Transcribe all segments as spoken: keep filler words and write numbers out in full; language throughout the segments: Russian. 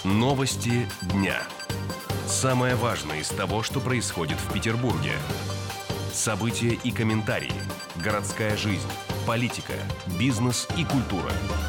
Новости дня. Самое важное из того, что происходит в Петербурге. События и комментарии. Городская жизнь, политика, бизнес и культура.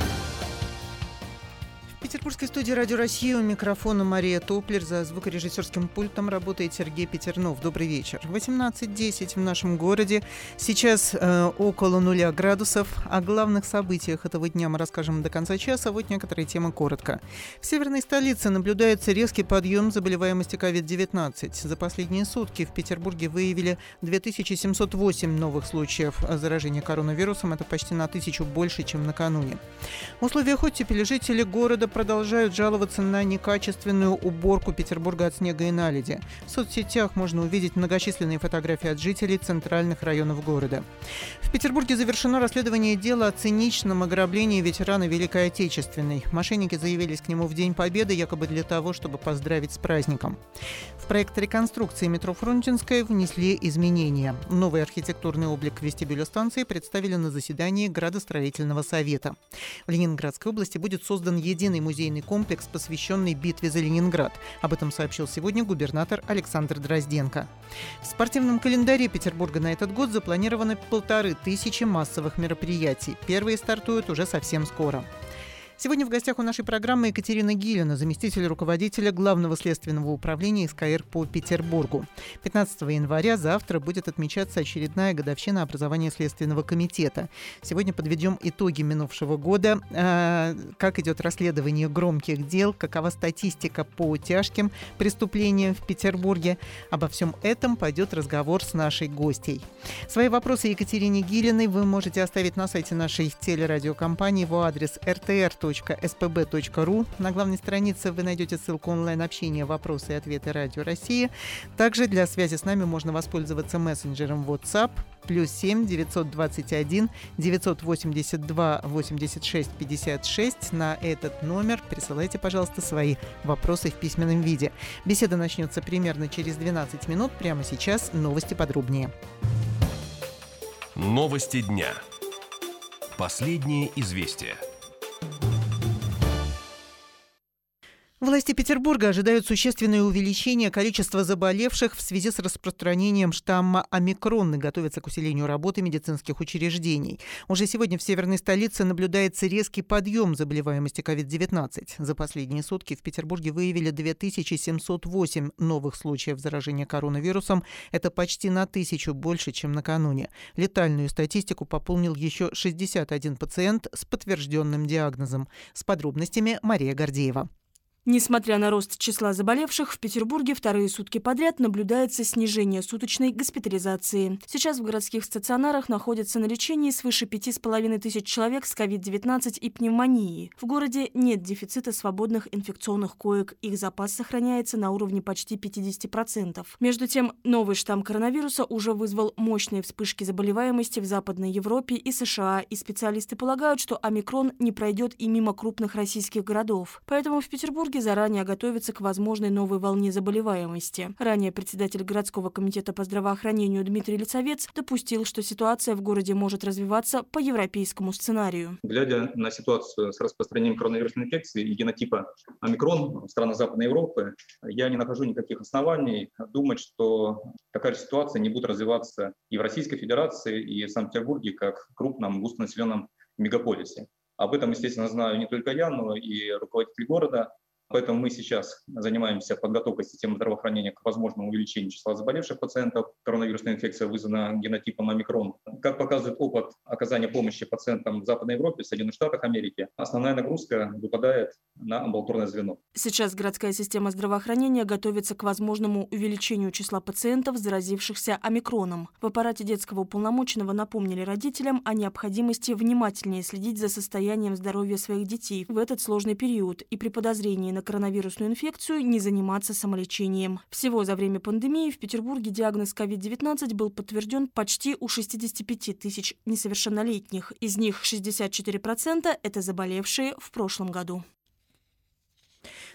В петербургской студии «Радио России» у микрофона Мария Топлер. За звукорежиссерским пультом работает Сергей Петернов. Добрый вечер. восемнадцать десять в нашем городе. Сейчас э, около нуля градусов. О главных событиях этого дня мы расскажем до конца часа. Вот некоторые темы коротко. В северной столице наблюдается резкий подъем заболеваемости ковид девятнадцать. За последние сутки в Петербурге выявили две тысячи семьсот восемь новых случаев заражения коронавирусом. Это почти на тысячу больше, чем накануне. В условиях оттепели жители города продолжают жаловаться на некачественную уборку Петербурга от снега и наледи. В соцсетях можно увидеть многочисленные фотографии от жителей центральных районов города. В Петербурге завершено расследование дела о циничном ограблении ветерана Великой Отечественной. Мошенники заявились к нему в День Победы, якобы для того, чтобы поздравить с праздником. В проект реконструкции метро Фрунзенская внесли изменения. Новый архитектурный облик вестибюля станции представили на заседании градостроительного совета. В Ленинградской области будет создан единый музейный комплекс, посвященный битве за Ленинград. Об этом сообщил сегодня губернатор Александр Дрозденко. В спортивном календаре Петербурга на этот год запланированы полторы тысячи массовых мероприятий. Первые стартуют уже совсем скоро. Сегодня в гостях у нашей программы Екатерина Гилина, заместитель руководителя Главного следственного управления СКР по Петербургу. пятнадцатого января завтра будет отмечаться очередная годовщина образования Следственного комитета. Сегодня подведем итоги минувшего года, э, как идет расследование громких дел, какова статистика по тяжким преступлениям в Петербурге. Обо всем этом пойдет разговор с нашей гостьей. Свои вопросы Екатерине Гилиной вы можете оставить на сайте нашей телерадиокомпании. Его адрес эр тэ эр точка эс пэ бэ точка ру. На главной странице вы найдете ссылку онлайн-общения «Вопросы и ответы Радио России». Также для связи с нами можно воспользоваться мессенджером WhatsApp плюс семь девятьсот двадцать один девятьсот восемьдесят два восемьдесят шесть пятьдесят шесть. На этот номер присылайте, пожалуйста, свои вопросы в письменном виде. Беседа начнется примерно через двенадцать минут. Прямо сейчас новости подробнее. Новости дня. Последние известия. Власти Петербурга ожидают существенное увеличение количества заболевших в связи с распространением штамма омикрон и готовятся к усилению работы медицинских учреждений. Уже сегодня в северной столице наблюдается резкий подъем заболеваемости ковид девятнадцать. За последние сутки в Петербурге выявили две тысячи семьсот восемь новых случаев заражения коронавирусом. Это почти на тысячу больше, чем накануне. Летальную статистику пополнил еще шестьдесят один пациент с подтвержденным диагнозом. С подробностями Мария Гордеева. Несмотря на рост числа заболевших, в Петербурге вторые сутки подряд наблюдается снижение суточной госпитализации. Сейчас в городских стационарах находятся на лечении свыше пяти с половиной тысяч человек с ковид девятнадцать и пневмонией. В городе нет дефицита свободных инфекционных коек. Их запас сохраняется на уровне почти пятьдесят процентов. Между тем, новый штамм коронавируса уже вызвал мощные вспышки заболеваемости в Западной Европе и США, и специалисты полагают, что омикрон не пройдет и мимо крупных российских городов. Поэтому в Петербурге заранее готовятся к возможной новой волне заболеваемости. Ранее председатель городского комитета по здравоохранению Дмитрий Лицовец допустил, что ситуация в городе может развиваться по европейскому сценарию. Глядя на ситуацию с распространением коронавирусной инфекции и генотипа омикрон в странах Западной Европы, я не нахожу никаких оснований думать, что такая же ситуация не будет развиваться и в Российской Федерации, и в Санкт-Петербурге, как крупном густонаселенном мегаполисе. Об этом, естественно, знаю не только я, но и руководитель города. Поэтому мы сейчас занимаемся подготовкой системы здравоохранения к возможному увеличению числа заболевших пациентов. Коронавирусная инфекция вызвана генотипом омикрон. Как показывает опыт оказания помощи пациентам в Западной Европе, в Соединенных Штатах Америки, основная нагрузка выпадает на амбулаторное звено. Сейчас городская система здравоохранения готовится к возможному увеличению числа пациентов, заразившихся омикроном. В аппарате детского уполномоченного напомнили родителям о необходимости внимательнее следить за состоянием здоровья своих детей в этот сложный период и при подозрении на коронавирусную инфекцию не заниматься самолечением. Всего за время пандемии в Петербурге диагноз ковид девятнадцать был подтвержден почти у шестидесяти пяти тысяч несовершеннолетних. Из них шестьдесят четыре процента – это заболевшие в прошлом году.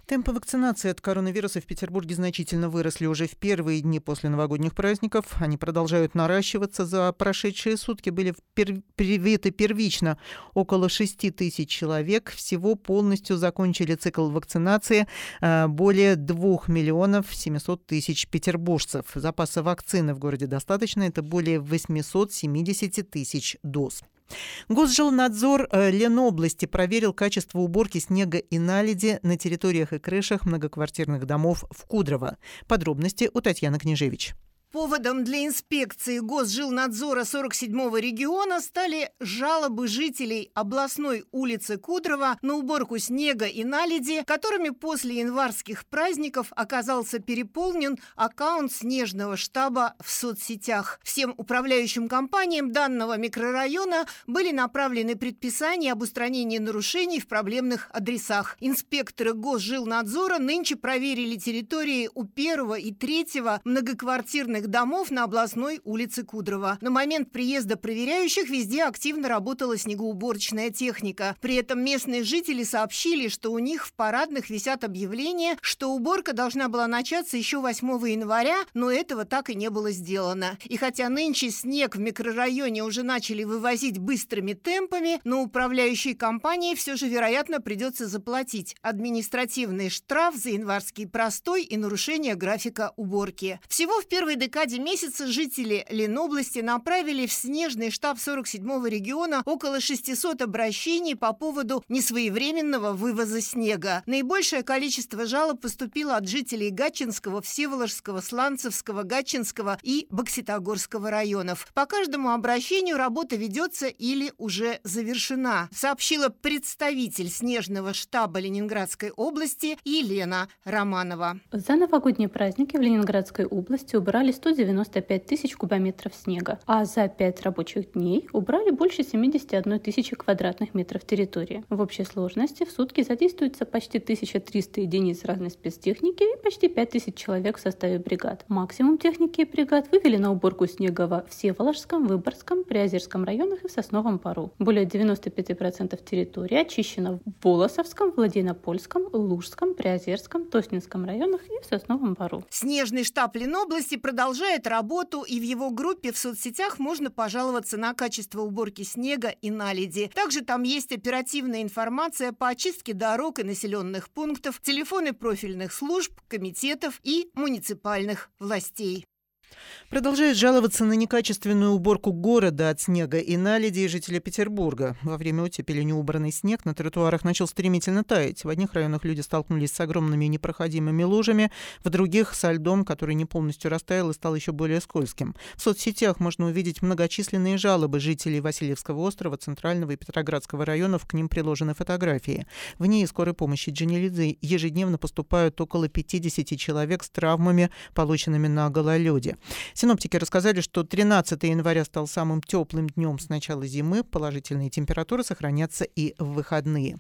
Темпы вакцинации от коронавируса в Петербурге значительно выросли уже в первые дни после новогодних праздников. Они продолжают наращиваться. За прошедшие сутки были пер... привиты первично около шести тысяч человек. Всего полностью закончили цикл вакцинации более двух миллионов семисот тысяч петербуржцев. Запаса вакцины в городе достаточно. Это более восемьсот семьдесят тысяч доз. Госжилнадзор Ленобласти проверил качество уборки снега и наледи на территориях и крышах многоквартирных домов в Кудрово. Подробности у Татьяны Княжевич. Поводом для инспекции Госжилнадзора сорок седьмого региона стали жалобы жителей областной улицы Кудрово на уборку снега и наледи, которыми после январских праздников оказался переполнен аккаунт снежного штаба в соцсетях. Всем управляющим компаниям данного микрорайона были направлены предписания об устранении нарушений в проблемных адресах. Инспекторы Госжилнадзора нынче проверили территории у первого и третьего многоквартирных домов на областной улице Кудрово. На момент приезда проверяющих везде активно работала снегоуборочная техника. При этом местные жители сообщили, что у них в парадных висят объявления, что уборка должна была начаться еще восьмого января, но этого так и не было сделано. И хотя нынче снег в микрорайоне уже начали вывозить быстрыми темпами, но управляющей компании все же, вероятно, придется заплатить административный штраф за январский простой и нарушение графика уборки. Всего в первой декаде В декаде месяца жители Ленобласти направили в снежный штаб сорок седьмого региона около шестисот обращений по поводу несвоевременного вывоза снега. Наибольшее количество жалоб поступило от жителей Гатчинского, Всеволожского, Сланцевского, Гатчинского и Бокситогорского районов. По каждому обращению работа ведется или уже завершена, сообщила представитель снежного штаба Ленинградской области Елена Романова. За новогодние праздники в Ленинградской области убрали сто девяносто пять тысяч кубометров снега, а за пять рабочих дней убрали больше семидесяти одной тысячи квадратных метров территории. В общей сложности в сутки задействуется почти тысяча триста единиц разной спецтехники и почти пять тысяч человек в составе бригад. Максимум техники и бригад вывели на уборку снега во Всеволожском, Выборгском, Приозерском районах и в Сосновом Бору. Более девяноста пяти процентов территории очищено в Волосовском, Владимиропольском, Лужском, Приозерском, Тоснинском районах и в Сосновом Бору. Снежный штаб Ленобласти продолжает работу, и в его группе в соцсетях можно пожаловаться на качество уборки снега и наледи. Также там есть оперативная информация по очистке дорог и населенных пунктов, телефоны профильных служб, комитетов и муниципальных властей. Продолжают жаловаться на некачественную уборку города от снега и наледи и жители Петербурга. Во время оттепели неубранный снег на тротуарах начал стремительно таять. В одних районах люди столкнулись с огромными непроходимыми лужами, в других — со льдом, который не полностью растаял и стал еще более скользким. В соцсетях можно увидеть многочисленные жалобы жителей Васильевского острова, Центрального и Петроградского районов, к ним приложены фотографии. В ней скорой помощи Дженелидзе ежедневно поступают около пятидесяти человек с травмами, полученными на гололеде. Синоптики рассказали, что тринадцатого января стал самым теплым днем с начала зимы. Положительные температуры сохранятся и в выходные.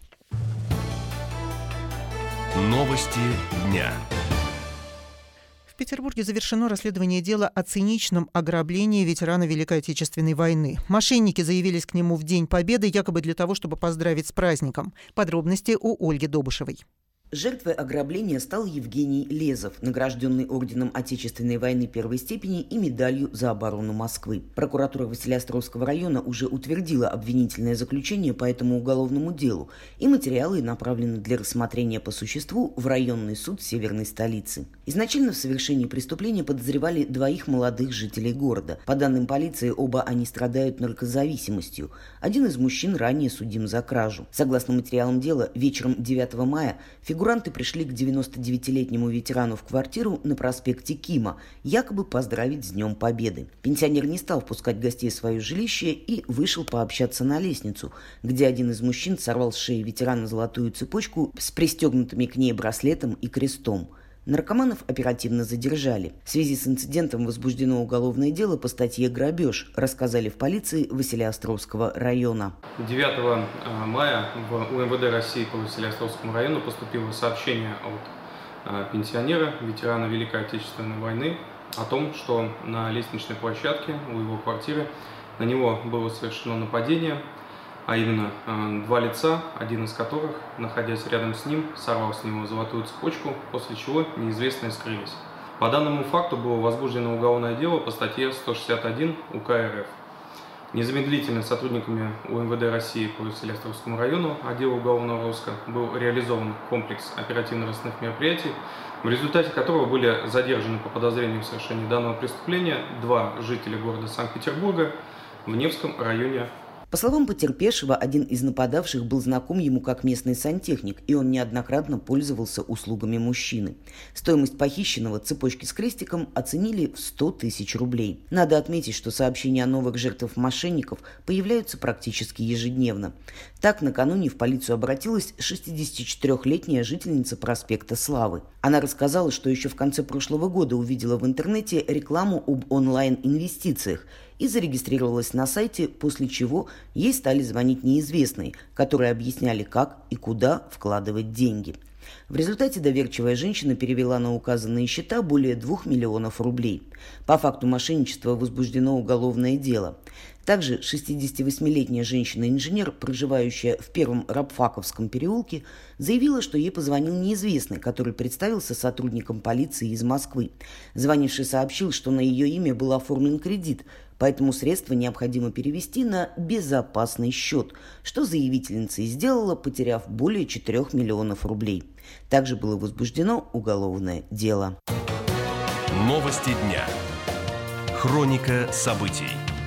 Новости дня. В Петербурге завершено расследование дела о циничном ограблении ветерана Великой Отечественной войны. Мошенники заявились к нему в День Победы, якобы для того, чтобы поздравить с праздником. Подробности у Ольги Добышевой. Жертвой ограбления стал Евгений Лезов, награжденный орденом Отечественной войны первой степени и медалью за оборону Москвы. Прокуратура Василеостровского района уже утвердила обвинительное заключение по этому уголовному делу, и материалы направлены для рассмотрения по существу в районный суд северной столицы. Изначально в совершении преступления подозревали двоих молодых жителей города. По данным полиции, оба они страдают наркозависимостью. Один из мужчин ранее судим за кражу. Согласно материалам дела, вечером девятого мая фигуранты пришли к девяностодевятилетнему ветерану в квартиру на проспекте Кима, якобы поздравить с Днем Победы. Пенсионер не стал впускать гостей в свое жилище и вышел пообщаться на лестницу, где один из мужчин сорвал с шеи ветерана золотую цепочку с пристегнутыми к ней браслетом и крестом. Наркоманов оперативно задержали. В связи с инцидентом возбуждено уголовное дело по статье «Грабеж», рассказали в полиции Василеостровского района. девятого мая в УМВД России по Василеостровскому району поступило сообщение от пенсионера, ветерана Великой Отечественной войны, о том, что на лестничной площадке у его квартиры на него было совершено нападение. а именно два лица, один из которых, находясь рядом с ним, сорвал с него золотую цепочку, после чего неизвестные скрылись. По данному факту было возбуждено уголовное дело по статье сто шестьдесят один УК РФ. Незамедлительно сотрудниками УМВД России по Василеостровскому району отдела уголовного розыска был реализован комплекс оперативно-розыскных мероприятий, в результате которого были задержаны по подозрению в совершении данного преступления два жителя города Санкт-Петербурга в Невском районе. По словам потерпевшего, один из нападавших был знаком ему как местный сантехник, и он неоднократно пользовался услугами мужчины. Стоимость похищенного цепочки с крестиком оценили в сто тысяч рублей. Надо отметить, что сообщения о новых жертвах мошенников появляются практически ежедневно. Так, накануне в полицию обратилась шестидесятичетырёхлетняя жительница проспекта Славы. Она рассказала, что еще в конце прошлого года увидела в интернете рекламу об онлайн-инвестициях и зарегистрировалась на сайте, после чего ей стали звонить неизвестные, которые объясняли, как и куда вкладывать деньги. В результате доверчивая женщина перевела на указанные счета более двух миллионов рублей. По факту мошенничества возбуждено уголовное дело. Также шестидесятивосьмилетняя женщина-инженер, проживающая в Первом Рабфаковском переулке, заявила, что ей позвонил неизвестный, который представился сотрудником полиции из Москвы. Звонивший сообщил, что на ее имя был оформлен кредит, поэтому средства необходимо перевести на безопасный счет, что заявительница и сделала, потеряв более четырёх миллионов рублей. Также было возбуждено уголовное дело. Новости дня. Хроника событий.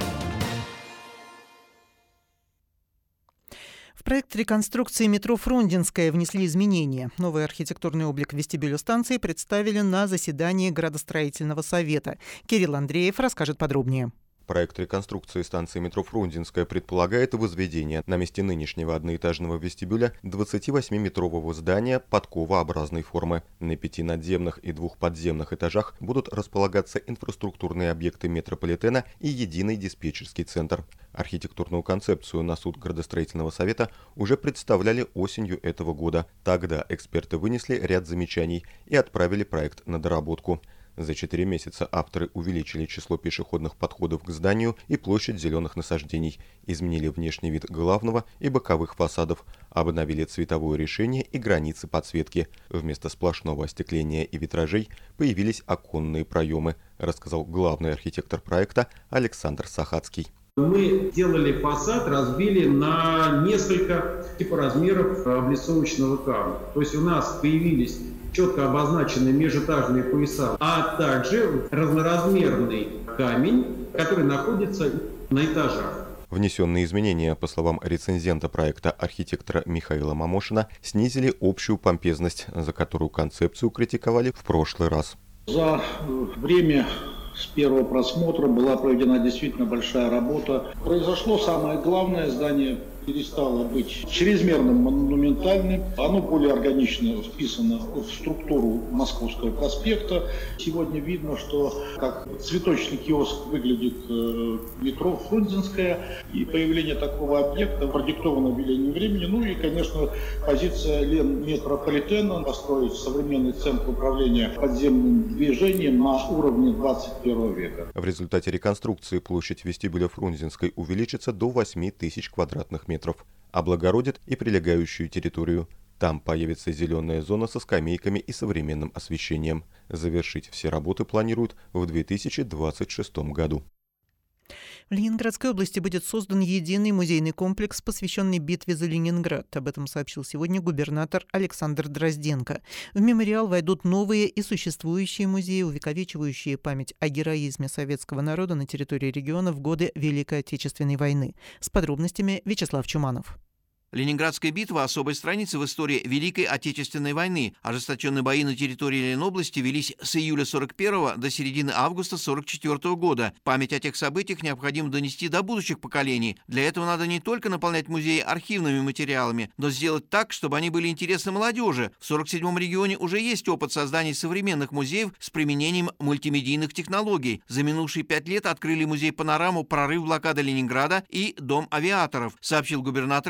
В проект реконструкции метро Фрунзенская внесли изменения. Новый архитектурный облик вестибюля станции представили на заседании градостроительного совета. Кирилл Андреев расскажет подробнее. Проект реконструкции станции метро Фрунзенская предполагает возведение на месте нынешнего одноэтажного вестибюля двадцативосьмиметрового здания подковообразной формы. На пяти надземных и двух подземных этажах будут располагаться инфраструктурные объекты метрополитена и единый диспетчерский центр. Архитектурную концепцию на суд градостроительного совета уже представляли осенью этого года. Тогда эксперты вынесли ряд замечаний и отправили проект на доработку. За четыре месяца авторы увеличили число пешеходных подходов к зданию и площадь зеленых насаждений, изменили внешний вид главного и боковых фасадов, обновили цветовое решение и границы подсветки. Вместо сплошного остекления и витражей появились оконные проемы, рассказал главный архитектор проекта Александр Сахацкий. Мы делали фасад, разбили на несколько типа размеров облицовочного камня. То есть у нас появились четко обозначенные межэтажные пояса, а также разноразмерный камень, который находится на этажах. Внесенные изменения, по словам рецензента проекта архитектора Михаила Мамошина, снизили общую помпезность, за которую концепцию критиковали в прошлый раз. За время с первого просмотра была проведена действительно большая работа. Произошло самое главное: здание перестало быть чрезмерно монументальным. Оно более органично вписано в структуру Московского проспекта. Сегодня видно, что как цветочный киоск выглядит э, метро Фрунзенская. И появление такого объекта продиктовано велением времени. Ну и, конечно, позиция Ленметрополитена построить современный центр управления подземным движением на уровне двадцать первого века. В результате реконструкции площадь вестибюля Фрунзенской увеличится до восьми тысяч квадратных метров. Облагородит и прилегающую территорию. Там появится зеленая зона со скамейками и современным освещением. Завершить все работы планируют в две тысячи двадцать шестом году. В Ленинградской области будет создан единый музейный комплекс, посвященный битве за Ленинград. Об этом сообщил сегодня губернатор Александр Дрозденко. В мемориал войдут новые и существующие музеи, увековечивающие память о героизме советского народа на территории региона в годы Великой Отечественной войны. С подробностями Вячеслав Чуманов. Ленинградская битва – особая страница в истории Великой Отечественной войны. Ожесточенные бои на территории Ленобласти велись с июля сорок первого до середины августа сорок четвёртого года. Память о тех событиях необходимо донести до будущих поколений. Для этого надо не только наполнять музеи архивными материалами, но сделать так, чтобы они были интересны молодежи. В сорок седьмом регионе уже есть опыт создания современных музеев с применением мультимедийных технологий. За минувшие пять лет открыли музей «Панораму. Прорыв блокады Ленинграда» и Дом авиаторов, сообщил губернатор Ленинградской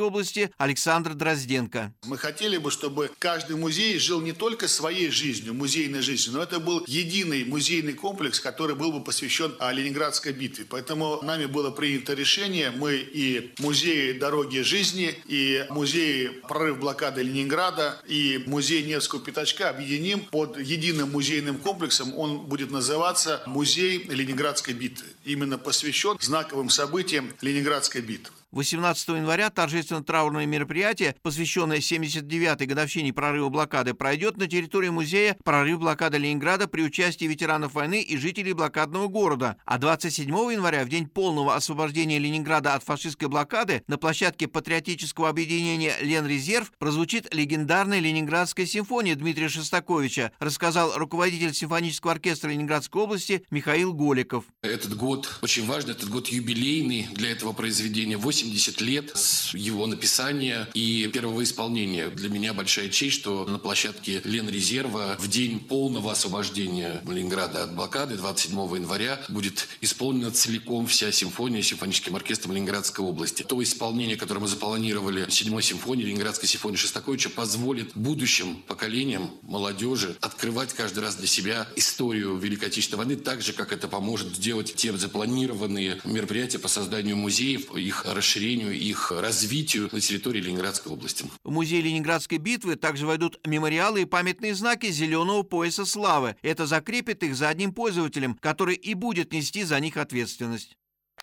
Ленинградской области Александр Дрозденко. Мы хотели бы, чтобы каждый музей жил не только своей жизнью, музейной жизнью, но это был единый музейный комплекс, который был бы посвящен Ленинградской битве. Поэтому нами было принято решение, мы и музей дороги жизни, и музей прорыв блокады Ленинграда, и музей Невского пятачка объединим под единым музейным комплексом. Он будет называться «Музей Ленинградской битвы». Именно посвящен знаковым событиям Ленинградской битвы. восемнадцатого января торжественно-траурное мероприятие, посвященное семьдесят девятой годовщине прорыва блокады, пройдет на территории музея «Прорыв блокады Ленинграда» при участии ветеранов войны и жителей блокадного города. А двадцать седьмого января, в день полного освобождения Ленинграда от фашистской блокады, на площадке патриотического объединения «Ленрезерв» прозвучит легендарная Ленинградская симфония Дмитрия Шостаковича, рассказал руководитель симфонического оркестра Ленинградской области Михаил Голиков. Этот год очень важный, этот год юбилейный для этого произведения. восемьдесят лет с его написания и первого исполнения. Для меня большая честь, что на площадке Ленрезерва в день полного освобождения Ленинграда от блокады двадцать седьмого января будет исполнена целиком вся симфония симфоническим оркестром Ленинградской области. То исполнение, которое мы запланировали седьмой симфонии, Ленинградской симфонии Шостаковича, позволит будущим поколениям, молодежи открывать каждый раз для себя историю Великой Отечественной войны, так же, как это поможет сделать те запланированные мероприятия по созданию музеев, их расширению, их развитию на территории Ленинградской области. В музей Ленинградской битвы также войдут мемориалы и памятные знаки зеленого пояса славы. Это закрепит их за одним пользователем, который и будет нести за них ответственность.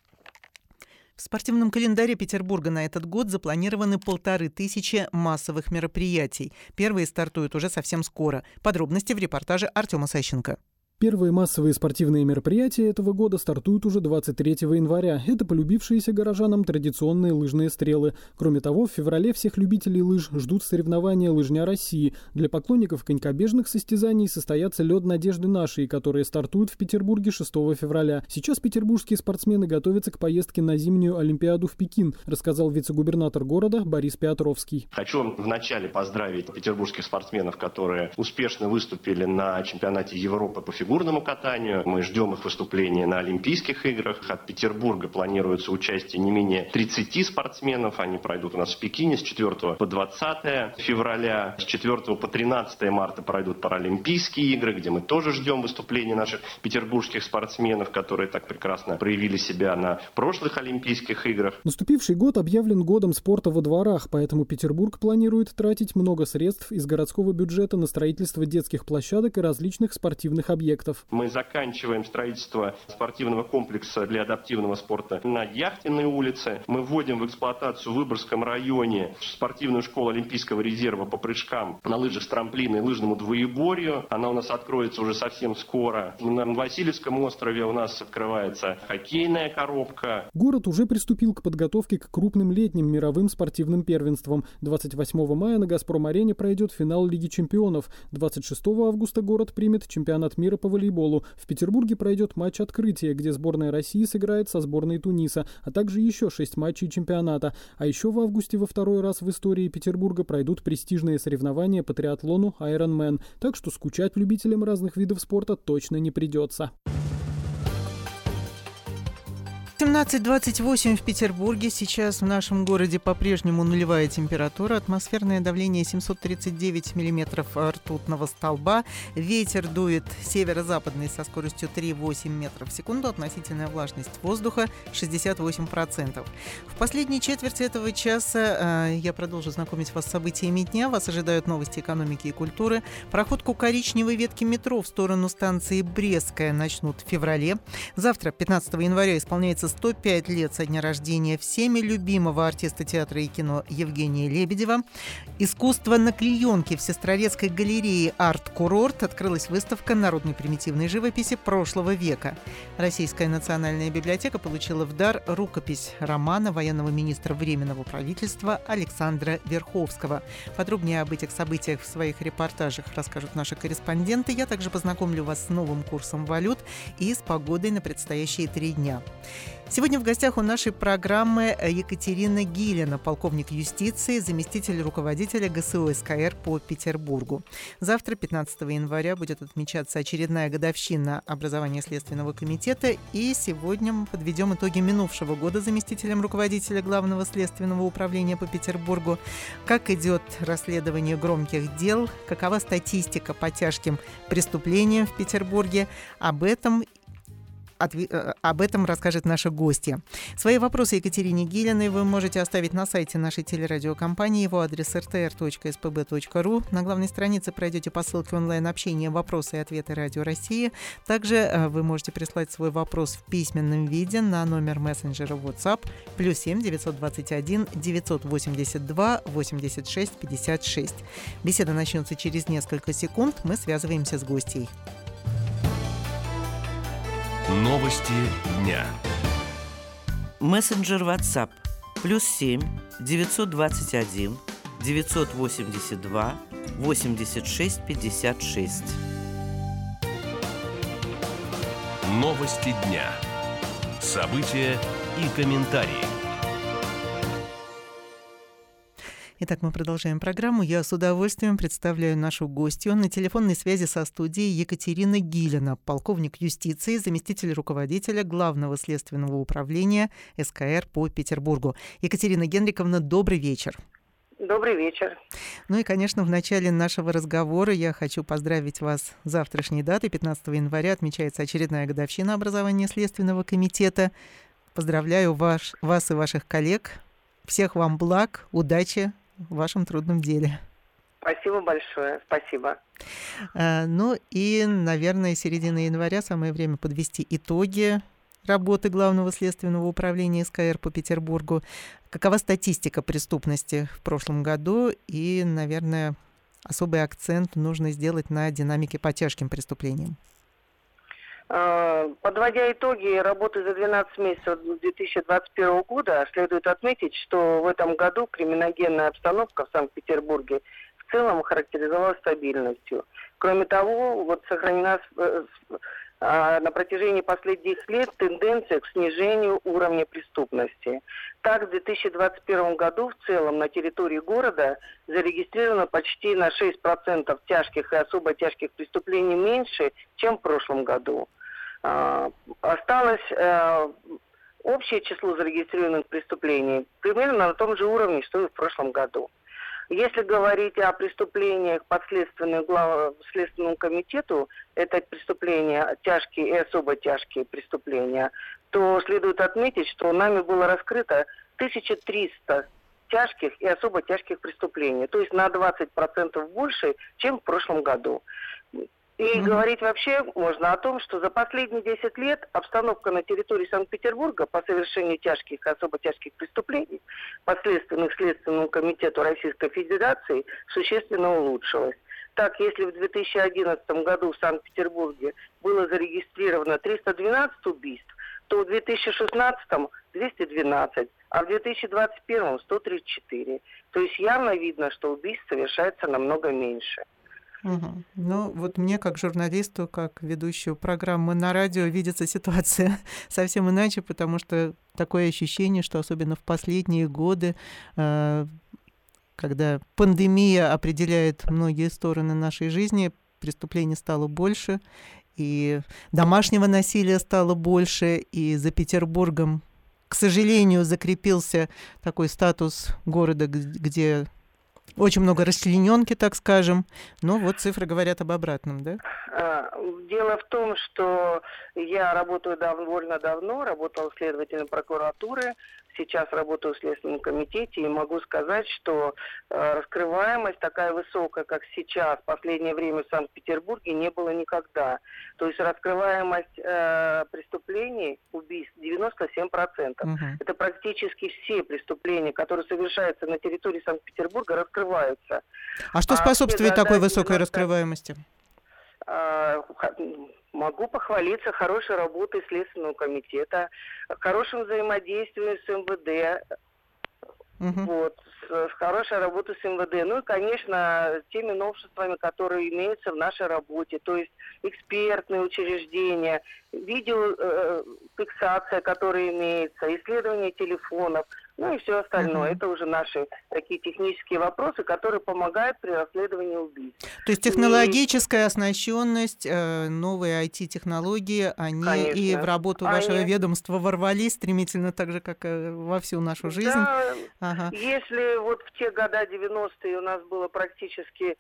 В спортивном календаре Петербурга на этот год запланированы полторы тысячи массовых мероприятий. Первые стартуют уже совсем скоро. Подробности в репортаже Артема Сащенко. Первые массовые спортивные мероприятия этого года стартуют уже двадцать третьего января. Это полюбившиеся горожанам традиционные лыжные стрелы. Кроме того, в феврале всех любителей лыж ждут соревнования «Лыжня России». Для поклонников конькобежных состязаний состоятся «Лед надежды нашей», которые стартуют в Петербурге шестого февраля. Сейчас петербургские спортсмены готовятся к поездке на зимнюю Олимпиаду в Пекин, рассказал вице-губернатор города Борис Петровский. Хочу вначале поздравить петербургских спортсменов, которые успешно выступили на чемпионате Европы по фигурному фигурному катанию. Мы ждем их выступления на Олимпийских играх. От Петербурга планируется участие не менее тридцати спортсменов. Они пройдут у нас в Пекине с четвёртого по двадцатое февраля. С четвёртого по тринадцатое марта пройдут Паралимпийские игры, где мы тоже ждем выступления наших петербургских спортсменов, которые так прекрасно проявили себя на прошлых Олимпийских играх. Наступивший год объявлен годом спорта во дворах, поэтому Петербург планирует тратить много средств из городского бюджета на строительство детских площадок и различных спортивных объектов. Мы заканчиваем строительство спортивного комплекса для адаптивного спорта на Яхтенной улице. Мы вводим в эксплуатацию в Выборгском районе спортивную школу Олимпийского резерва по прыжкам на лыжах с трамплина и лыжному двоеборью. Она у нас откроется уже совсем скоро. На Васильевском острове у нас открывается хоккейная коробка. Город уже приступил к подготовке к крупным летним мировым спортивным первенствам. двадцать восьмого мая на «Газпром-арене» пройдет финал Лиги чемпионов. двадцать шестого августа город примет чемпионат мира по волейболу. В Петербурге пройдет матч открытия, где сборная России сыграет со сборной Туниса, а также еще шесть матчей чемпионата. А еще в августе во второй раз в истории Петербурга пройдут престижные соревнования по триатлону Ironman. Так что скучать любителям разных видов спорта точно не придется. семнадцать двадцать восемь в Петербурге. Сейчас в нашем городе по-прежнему нулевая температура. Атмосферное давление семьсот тридцать девять миллиметров ртутного столба. Ветер дует северо-западный со скоростью три целых восемь десятых метров в секунду. Относительная влажность воздуха шестьдесят восемь процентов. В последней четверти этого часа э, я продолжу знакомить вас с событиями дня. Вас ожидают новости экономики и культуры. Проходку коричневой ветки метро в сторону станции Брестская начнут в феврале. Завтра, пятнадцатого января, исполняется сто пять лет со дня рождения всеми любимого артиста театра и кино Евгения Лебедева. Искусство на клеенке в Сестрорецкой галерее «Арт-курорт» открылась выставка народной примитивной живописи прошлого века. Российская национальная библиотека получила в дар рукопись романа военного министра Временного правительства Александра Верховского. Подробнее об этих событиях в своих репортажах расскажут наши корреспонденты. Я также познакомлю вас с новым курсом валют и с погодой на предстоящие три дня. Сегодня в гостях у нашей программы Екатерина Гилина, полковник юстиции, заместитель руководителя ГСУ СКР по Петербургу. Завтра, пятнадцатого января, будет отмечаться очередная годовщина образования Следственного комитета. И сегодня мы подведем итоги минувшего года заместителем руководителя Главного следственного управления по Петербургу. Как идет расследование громких дел, какова статистика по тяжким преступлениям в Петербурге. Об этом Об этом расскажет наша гостья. Свои вопросы Екатерине Гилиной вы можете оставить на сайте нашей телерадиокомпании. Его адрес эр тэ эр точка эс пэ бэ точка ру. На главной странице пройдете по ссылке онлайн-общения «Вопросы и ответы Радио России». Также вы можете прислать свой вопрос в письменном виде на номер мессенджера WhatsApp плюс семь девятьсот двадцать один девятьсот восемьдесят два восемьдесят шесть пятьдесят шесть. Беседа начнется через несколько секунд. Мы связываемся с гостьей. Новости дня. Мессенджер WhatsApp плюс семь девятьсот двадцать один девятьсот восемьдесят два восемьдесят шесть пятьдесят шесть. Новости дня. События и комментарии. Итак, мы продолжаем программу. Я с удовольствием представляю нашу гостью. На телефонной связи со студией Екатерина Гилина, полковник юстиции, заместитель руководителя Главного следственного управления СКР по Петербургу. Екатерина Генриковна, добрый вечер. Добрый вечер. Ну и, конечно, в начале нашего разговора я хочу поздравить вас с завтрашней датой. пятнадцатого января отмечается очередная годовщина образования Следственного комитета. Поздравляю ваш, вас и ваших коллег. Всех вам благ, удачи в вашем трудном деле. Спасибо большое, спасибо. А, ну и, наверное, середина января самое время подвести итоги работы Главного следственного управления СКР по Петербургу. Какова статистика преступности в прошлом году? И, наверное, особый акцент нужно сделать на динамике по тяжким преступлениям. Подводя итоги работы за двенадцать месяцев две тысячи двадцать первого года, следует отметить, что в этом году криминогенная обстановка в Санкт-Петербурге в целом характеризовалась стабильностью. Кроме того, вот сохранена на протяжении последних лет тенденция к снижению уровня преступности. Так, в две тысячи двадцать первом году в целом на территории города зарегистрировано почти на шесть процентов тяжких и особо тяжких преступлений меньше, чем в прошлом году. Осталось э, общее число зарегистрированных преступлений примерно на том же уровне, что и в прошлом году. Если говорить о преступлениях подследственных глав Следственному комитету, это преступления тяжкие и особо тяжкие преступления, то следует отметить, что нами было раскрыто тысяча триста тяжких и особо тяжких преступлений, то есть на двадцать процентов больше, чем в прошлом году. И mm-hmm. говорить вообще можно о том, что за последние десять лет обстановка на территории Санкт-Петербурга по совершению тяжких и особо тяжких преступлений подследственных Следственному комитету Российской Федерации существенно улучшилась. Так, если в две тысячи одиннадцатом году в Санкт-Петербурге было зарегистрировано триста двенадцать убийств, то в две тысячи шестнадцатом двести двенадцать, а в две тысячи двадцать первом сто тридцать четыре. То есть явно видно, что убийств совершается намного меньше. Угу. Ну, вот мне, как журналисту, как ведущую программы на радио, видится ситуация совсем иначе, потому что такое ощущение, что особенно в последние годы, э, когда пандемия определяет многие стороны нашей жизни, преступлений стало больше, и домашнего насилия стало больше, и за Петербургом, к сожалению, закрепился такой статус города, где очень много расчлененки, так скажем, но вот цифры говорят об обратном, да? Дело в том, что я работаю довольно давно, работала следователем прокуратуры, сейчас работаю в Следственном комитете, и могу сказать, что э, раскрываемость такая высокая, как сейчас, в последнее время в Санкт-Петербурге, не было никогда. То есть раскрываемость э, преступлений, убийств, девяносто семь процентов. Угу. Это практически все преступления, которые совершаются на территории Санкт-Петербурга, раскрываются. А что способствует а такой высокой раскрываемости? Э, Могу похвалиться хорошей работой Следственного комитета, хорошим взаимодействием с эм вэ дэ, Угу. Вот, с, с хорошей работой с МВД. Ну и, конечно, теми новшествами, которые имеются в нашей работе, то есть экспертные учреждения, видеофиксация, э, которая имеется, исследование телефонов, ну и все остальное. Uh-huh. Это уже наши такие технические вопросы, которые помогают при расследовании убийств. То есть технологическая и... оснащенность, э, новые ай ти-технологии, они Конечно. И в работу вашего они... ведомства ворвались стремительно, так же, как и во всю нашу жизнь. Да, ага. Если вот в те года девяностые у нас было практически,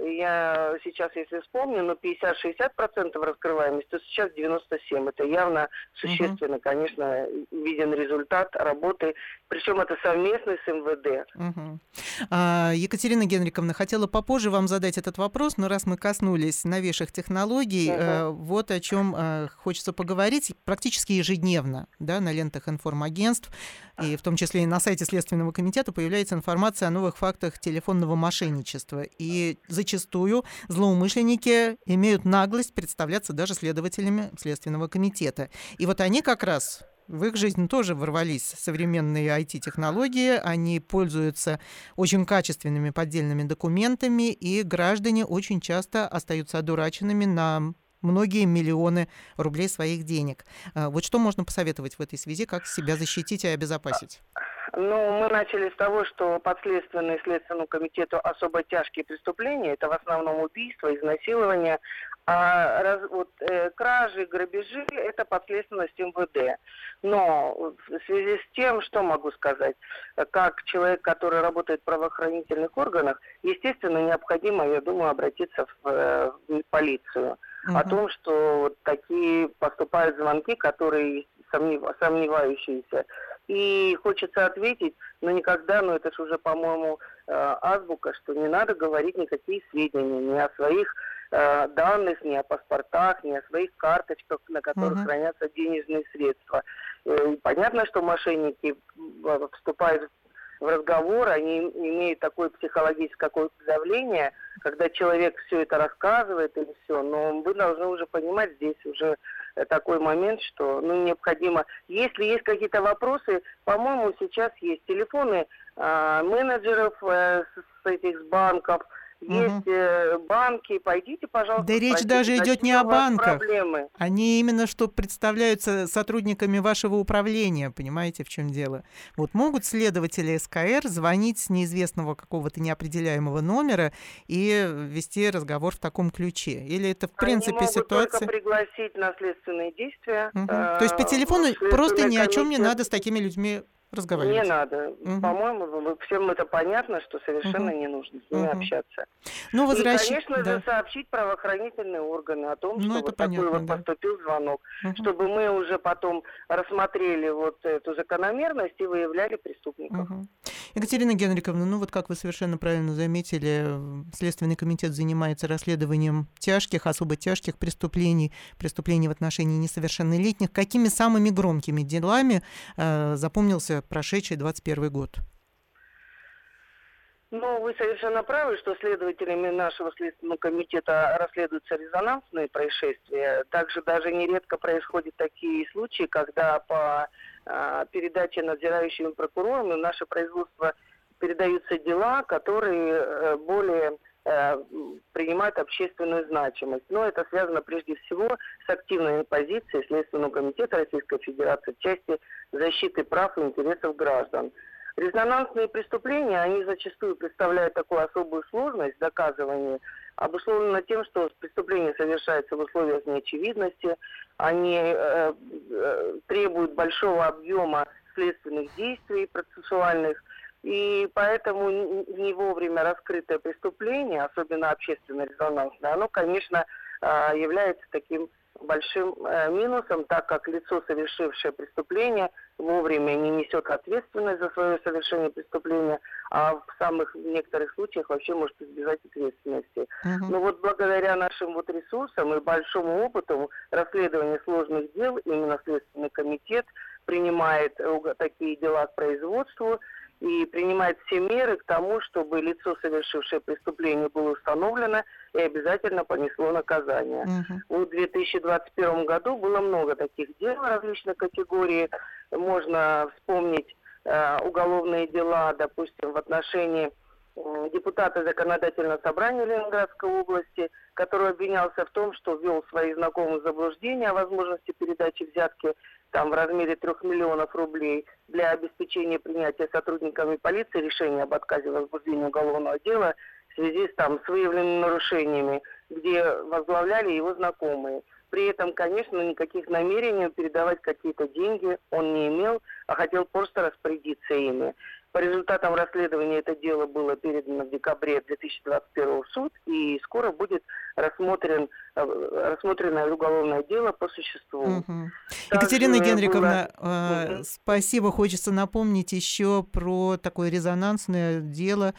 я сейчас, если вспомню, ну пятьдесят-шестьдесят процентов раскрываемости, то сейчас девяносто семь процентов. Это явно существенно, uh-huh. конечно, виден результат работы, причем это совместно с МВД. Uh-huh. А, Екатерина Генриковна, хотела попозже вам задать этот вопрос, но раз мы коснулись новейших технологий, uh-huh. э, вот о чем э, хочется поговорить практически ежедневно, да, на лентах информагентств, и в том числе и на сайте Следственного комитета появляется информация о новых фактах телефонного мошенничества. И зачастую злоумышленники имеют наглость представляться даже следователями Следственного комитета. И вот они как раз... В их жизнь тоже ворвались современные ай ти-технологии, они пользуются очень качественными поддельными документами, и граждане очень часто остаются одураченными на многие миллионы рублей своих денег. Вот что можно посоветовать в этой связи, как себя защитить и обезопасить? Ну, мы начали с того, что подследственные Следственному комитету особо тяжкие преступления, это в основном убийство, изнасилование, а раз, вот, э, кражи, грабежи, это подследственность МВД. Но в связи с тем, что могу сказать, как человек, который работает в правоохранительных органах, естественно, необходимо, я думаю, обратиться в, в полицию. Uh-huh. О том, что вот такие поступают звонки, которые сомнев... сомневающиеся. И хочется ответить, но никогда, но это же уже, по-моему, азбука, что не надо говорить никакие сведения ни о своих э, данных, ни о паспортах, ни о своих карточках, на которых uh-huh. хранятся денежные средства. И понятно, что мошенники вступают в разговор, они имеют такое психологическое какое-то давление, когда человек все это рассказывает или все, но вы должны уже понимать здесь уже такой момент, что ну, необходимо. Если есть какие-то вопросы, по-моему, сейчас есть телефоны э, менеджеров э, с, с этих с банков, есть э, банки, пойдите, пожалуйста. Да речь даже идет не о банках. Проблемы. Они именно что представляются сотрудниками вашего управления, понимаете, в чем дело. Вот могут следователи СКР звонить с неизвестного какого-то неопределяемого номера и вести разговор в таком ключе? Или это, в принципе, Они могут ситуация... только пригласить на следственные действия. Угу. Э, То есть по телефону просто ни о чем не надо с такими людьми разговаривать? Не надо. Угу. По-моему, всем это понятно, что совершенно угу. не нужно с ними угу. общаться. Ну, возвращ... И, конечно да. же, сообщить правоохранительные органы о том, ну, что вот понятно, такой вот да. поступил звонок, угу. чтобы мы уже потом рассмотрели вот эту закономерность и выявляли преступников. Угу. Екатерина Генриковна, ну вот как вы совершенно правильно заметили, Следственный комитет занимается расследованием тяжких, особо тяжких преступлений, преступлений в отношении несовершеннолетних. Какими самыми громкими делами э, запомнился прошедший двадцать первый год? Ну, вы совершенно правы, что следователями нашего Следственного комитета расследуются резонансные происшествия. Также даже нередко происходят такие случаи, когда по а, передаче надзирающим прокурорам в наше производство передаются дела, которые а, более а, принимают общественную значимость. Но это связано прежде всего с активной позицией Следственного комитета Российской Федерации в части защиты прав и интересов граждан. Резонансные преступления, они зачастую представляют такую особую сложность доказывания, обусловлено тем, что преступления совершаются в условиях неочевидности, они э, э, требуют большого объема следственных действий процессуальных, и поэтому не вовремя раскрытое преступление, особенно общественно-резонансное, оно, конечно, э, является таким большим э, минусом, так как лицо, совершившее преступление, вовремя не несет ответственность за свое совершение преступления, а в самых некоторых случаях вообще может избежать ответственности. Uh-huh. Но вот благодаря нашим вот ресурсам и большому опыту расследования сложных дел, именно Следственный комитет принимает такие дела к производству и принимает все меры к тому, чтобы лицо, совершившее преступление, было установлено и обязательно понесло наказание. Uh-huh. В две тысячи двадцать первом году было много таких дел различных категорий. Можно вспомнить э, уголовные дела, допустим, в отношении э, депутата Законодательного собрания Ленинградской области, который обвинялся в том, что ввел своих знакомых в заблуждение о возможности передачи взятки там, в размере трех миллионов рублей для обеспечения принятия сотрудниками полиции решения об отказе в возбуждении уголовного дела в связи с, там, с выявленными нарушениями, где возглавляли его знакомые. При этом, конечно, никаких намерений передавать какие-то деньги он не имел, а хотел просто распорядиться ими. По результатам расследования это дело было передано в декабре две тысячи двадцать первого в суд, и скоро будет рассмотрен, рассмотрено уголовное дело по существу. Угу. Екатерина Генриковна, было... э, угу. спасибо. Хочется напомнить еще про такое резонансное дело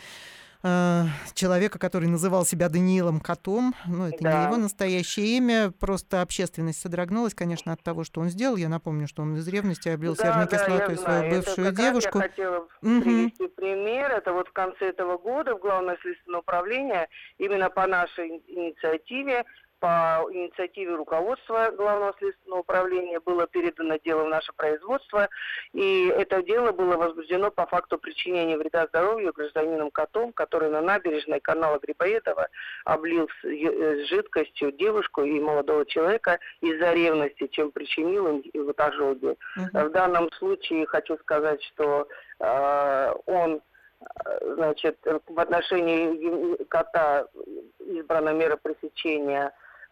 человека, который называл себя Даниилом Котом. Ну, это да. не его настоящее имя. Просто общественность содрогнулась, конечно, от того, что он сделал. Я напомню, что он из ревности облил да, серной да, кислотой свою бывшую это девушку. Я хотела угу. привести пример. Это вот в конце этого года в Главное следственное управление именно по нашей инициативе, по инициативе руководства Главного следственного управления было передано дело в наше производство, и это дело было возбуждено по факту причинения вреда здоровью гражданином Котом, который на набережной канала Грибоедова облил с жидкостью девушку и молодого человека из-за ревности, чем причинил им вот ожоги. Uh-huh. В данном случае хочу сказать, что э, он значит, в отношении Кота избрана мера пресечения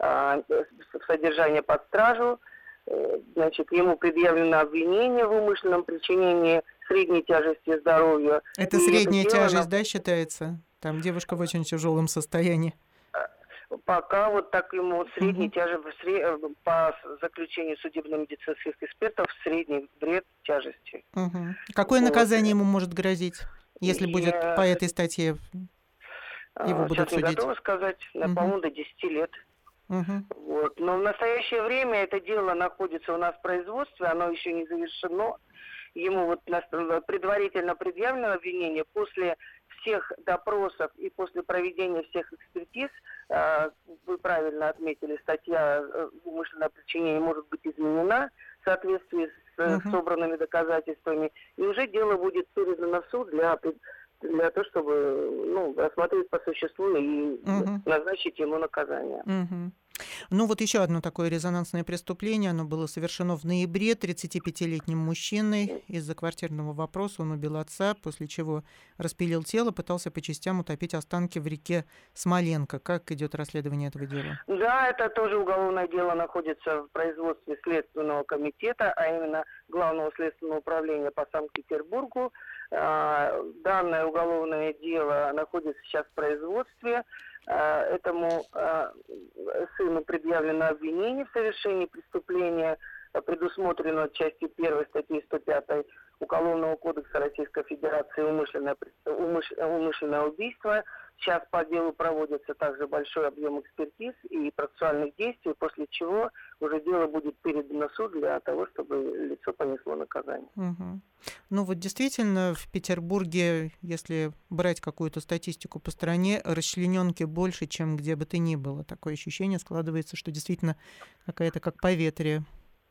содержание под стражу, значит, ему предъявлено обвинение в умышленном причинении средней тяжести здоровью. Это и средняя это тяжесть, на... да, считается? Там девушка в очень тяжелом состоянии. Пока вот так ему средняя uh-huh. тяжесть, по заключению судебно-медицинских экспертов, средний вред тяжести. Uh-huh. Какое вот. наказание ему может грозить, если Я... будет по этой статье его будут судить? Сейчас не готова сказать, uh-huh. по-моему, до десяти лет. Uh-huh. Вот. Но в настоящее время это дело находится у нас в производстве, оно еще не завершено. Ему вот предварительно предъявлено обвинение. После всех допросов и после проведения всех экспертиз, вы правильно отметили, статья умышленное причинение может быть изменена в соответствии с uh-huh. собранными доказательствами. И уже дело будет передано в суд для для того, чтобы ну, рассмотреть по существу и угу. назначить ему наказание. Угу. Ну вот еще одно такое резонансное преступление. Оно было совершено в ноябре тридцатипятилетним мужчиной. Из-за квартирного вопроса он убил отца, после чего распилил тело, пытался по частям утопить останки в реке Смоленка. Как идет расследование этого дела? Да, это тоже уголовное дело находится в производстве Следственного комитета, а именно Главного следственного управления по Санкт-Петербургу. Данное уголовное дело находится сейчас в производстве. Этому сыну предъявлено обвинение в совершении преступления, предусмотрено частью первой статьи сто пятой Уголовного кодекса Российской Федерации умышленное, умышленное убийство. Сейчас по делу проводится также большой объем экспертиз и процессуальных действий, после чего уже дело будет передано в суд для того, чтобы лицо понесло наказание. Угу. Ну вот действительно в Петербурге, если брать какую-то статистику по стране, расчлененки больше, чем где бы то ни было. Такое ощущение складывается, что действительно какая-то как поветрие.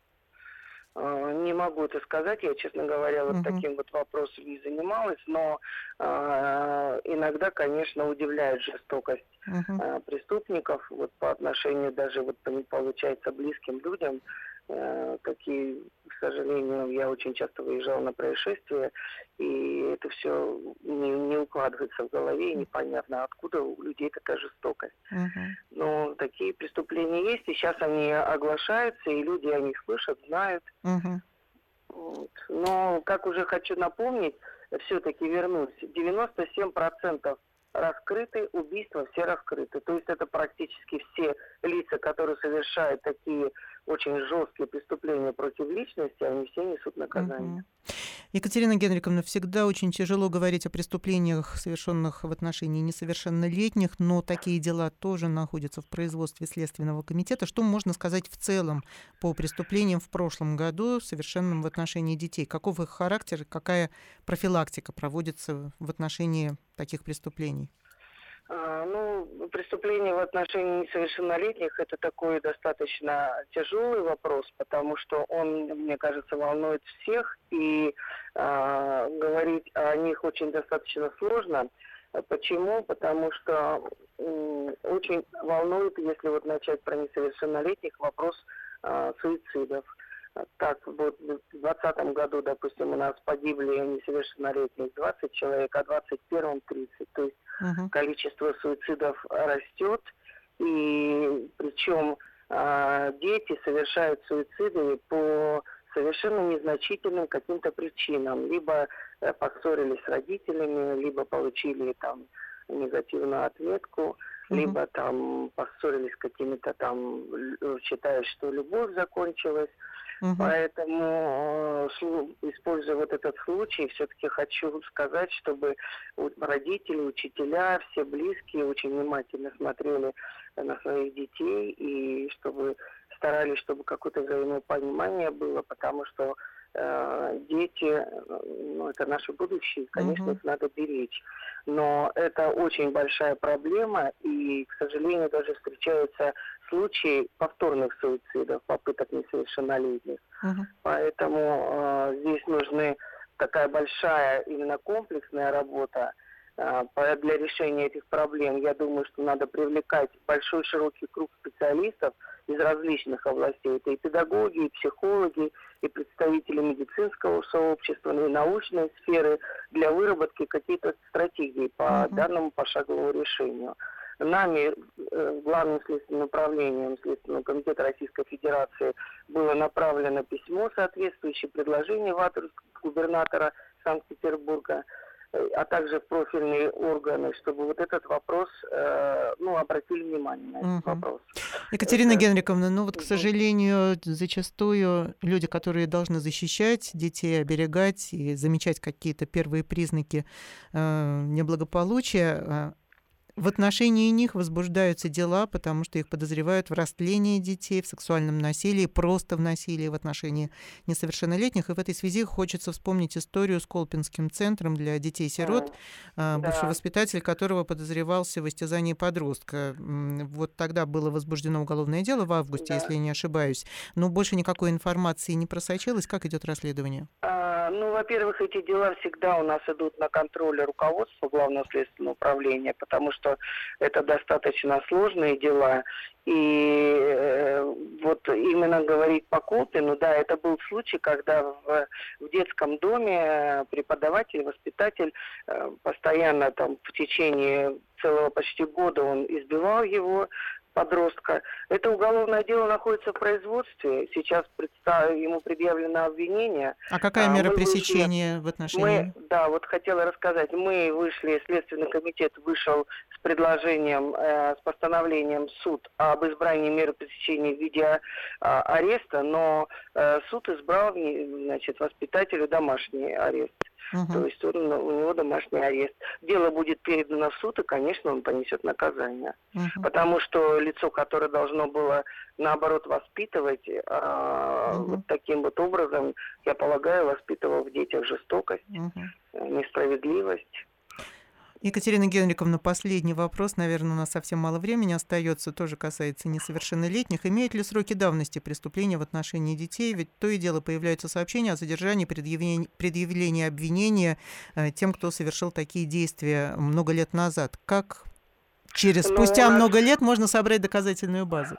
Не могу это сказать, я, честно говоря, вот uh-huh. таким вот вопросом не занималась, но э, иногда, конечно, удивляет жестокость uh-huh. э, преступников вот по отношению даже, вот получается, близким людям. Э, такие, к сожалению, я очень часто выезжала на происшествия, и это все не, не укладывается в голове, и непонятно, откуда у людей такая жестокость. Uh-huh. Но такие преступления есть, и сейчас они оглашаются, и люди о них слышат, знают. Uh-huh. Вот. Но, как уже хочу напомнить, все-таки вернусь, девяносто семь процентов раскрыты, убийства все раскрыты. То есть это практически все лица, которые совершают такие очень жесткие преступления против личности, они все несут наказание. Угу. Екатерина Генриковна, всегда очень тяжело говорить о преступлениях, совершенных в отношении несовершеннолетних, но такие дела тоже находятся в производстве Следственного комитета. Что можно сказать в целом по преступлениям в прошлом году, совершенным в отношении детей? Каков их характер, какая профилактика проводится в отношении таких преступлений? Ну, преступление в отношении несовершеннолетних – это такой достаточно тяжелый вопрос, потому что он, мне кажется, волнует всех, и э, говорить о них очень достаточно сложно. Почему? Потому что э, очень волнует, если вот начать про несовершеннолетних, вопрос э, суицидов. Так, вот в двадцатом году, допустим, у нас погибли несовершеннолетних двадцать человек, а в двадцать первом тридцать. То есть uh-huh. количество суицидов растет, и причем э, дети совершают суициды по совершенно незначительным каким-то причинам. Либо э, поссорились с родителями, либо получили там негативную ответку, uh-huh. либо там поссорились с какими-то там, считая, что любовь закончилась. Угу. Поэтому, используя вот этот случай, все-таки хочу сказать, чтобы родители, учителя, все близкие очень внимательно смотрели на своих детей и чтобы старались, чтобы какое-то взаимопонимание было, потому что э, дети, ну, это наше будущее, конечно, угу. их надо беречь. Но это очень большая проблема, и, к сожалению, даже встречаются случаи повторных суицидов, попыток несовершеннолетних. Uh-huh. Поэтому э, здесь нужна такая большая именно комплексная работа э, для решения этих проблем. Я думаю, что надо привлекать большой широкий круг специалистов из различных областей. Это и педагоги, и психологи, и представители медицинского сообщества, и научной сферы для выработки каких-то стратегий по uh-huh. данному пошаговому решению. Нами, э, Главным следственным управлением Следственного комитета Российской Федерации, было направлено письмо, соответствующее предложение в адрес губернатора Санкт-Петербурга, э, а также в профильные органы, чтобы вот этот вопрос, э, ну, обратили внимание на этот угу. вопрос. Екатерина Это... Генриковна, ну вот, к сожалению, зачастую люди, которые должны защищать детей, оберегать и замечать какие-то первые признаки э, неблагополучия, в отношении них возбуждаются дела, потому что их подозревают в растлении детей, в сексуальном насилии, просто в насилии в отношении несовершеннолетних. И в этой связи хочется вспомнить историю с Колпинским центром для детей-сирот, mm. бывший да. воспитатель которого подозревался в истязании подростка. Вот тогда было возбуждено уголовное дело в августе, да. если я не ошибаюсь. Но больше никакой информации не просочилось. Как идет расследование? А, ну, во-первых, эти дела всегда у нас идут на контроле руководства Главного следственного управления, потому что что это достаточно сложные дела. И э, вот именно говорить по Колпину, да, это был случай, когда в, в детском доме преподаватель, воспитатель э, постоянно там в течение целого почти года он избивал его, подростка. Это уголовное дело находится в производстве. Сейчас представ... ему предъявлено обвинение. А какая мера мы пресечения вышли... в отношении? Мы, да, вот хотела рассказать. Мы вышли, Следственный комитет вышел с предложением, э, с постановлением в суд об избрании меры пресечения в виде э, ареста, но э, суд избрал, значит, воспитателю домашний арест. Uh-huh. То есть он, у него домашний арест. Дело будет передано в суд, и, конечно, он понесет наказание. Uh-huh. Потому что лицо, которое должно было, наоборот, воспитывать, а, uh-huh. вот таким вот образом, я полагаю, воспитывал в детях жестокость, uh-huh. несправедливость. Екатерина Генриковна, последний вопрос, наверное, у нас совсем мало времени остается, тоже касается несовершеннолетних. Имеют ли сроки давности преступления в отношении детей? Ведь то и дело появляются сообщения о задержании, предъявлении, предъявлении обвинения э, тем, кто совершил такие действия много лет назад. Как через, Но спустя нас... много лет можно собрать доказательную базу?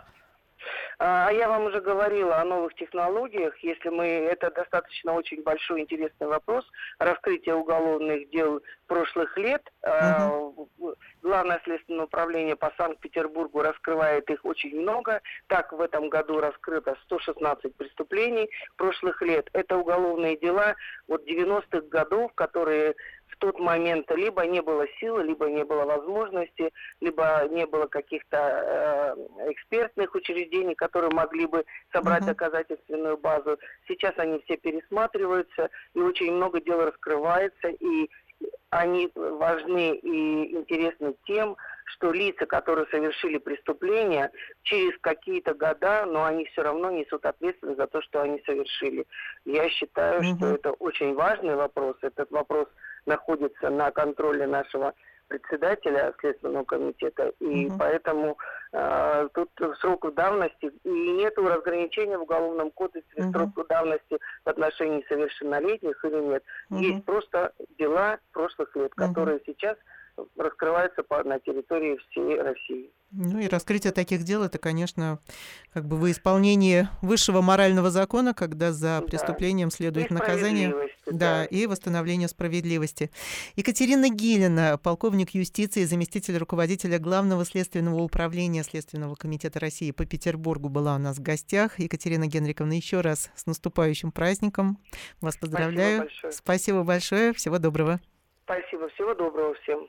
А я вам уже говорила о новых технологиях. Если мы, это достаточно очень большой интересный вопрос, раскрытие уголовных дел прошлых лет. Uh-huh. Главное следственное управление по Санкт-Петербургу раскрывает их очень много. Так, в этом году раскрыто сто шестнадцать преступлений прошлых лет. Это уголовные дела от девяностых годов, которые в тот момент либо не было силы, либо не было возможности, либо не было каких-то э, экспертных учреждений, которые могли бы собрать uh-huh. доказательственную базу. Сейчас они все пересматриваются, и очень много дел раскрывается, и они важны и интересны тем, что лица, которые совершили преступления, через какие-то года, но они все равно несут ответственность за то, что они совершили. Я считаю, uh-huh. что это очень важный вопрос. Этот вопрос находится на контроле нашего председателя Следственного комитета, и Мгм. поэтому э, тут срок давности, и нет разграничения в Уголовном кодексе Мгм. срок давности в отношении несовершеннолетних или нет. Мгм. Есть просто дела прошлых лет, Мгм. которые сейчас раскрываются по, на территории всей России. Ну и раскрытие таких дел — это, конечно, как бы во исполнение высшего морального закона, когда за Да. преступлением следует И наказание, справедливости, да, да. и восстановление справедливости. Екатерина Гилина, полковник юстиции, заместитель руководителя Главного следственного управления Следственного комитета России по Петербургу, была у нас в гостях. Екатерина Генриковна, еще раз с наступающим праздником. Вас поздравляю. Спасибо большое. Спасибо большое. Всего доброго. Спасибо. Всего доброго всем.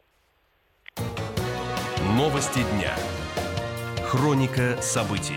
Новости дня. Хроника событий.